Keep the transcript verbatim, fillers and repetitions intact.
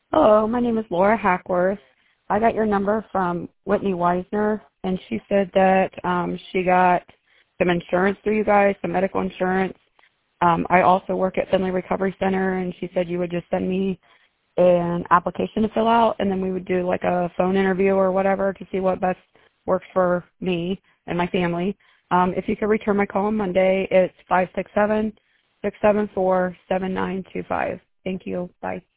Hello, my name is Laura Hackworth. I got your number from Whitney Weisner, and she said that um, she got some insurance through you guys, some medical insurance. Um, I also work at Finley Recovery Center, and she said you would just send me an application to fill out, and then we would do like a phone interview or whatever to see what best works for me and my family. Um, if you could return my call on Monday, it's five six seven, six seven four, seven nine two five. Thank you. Bye.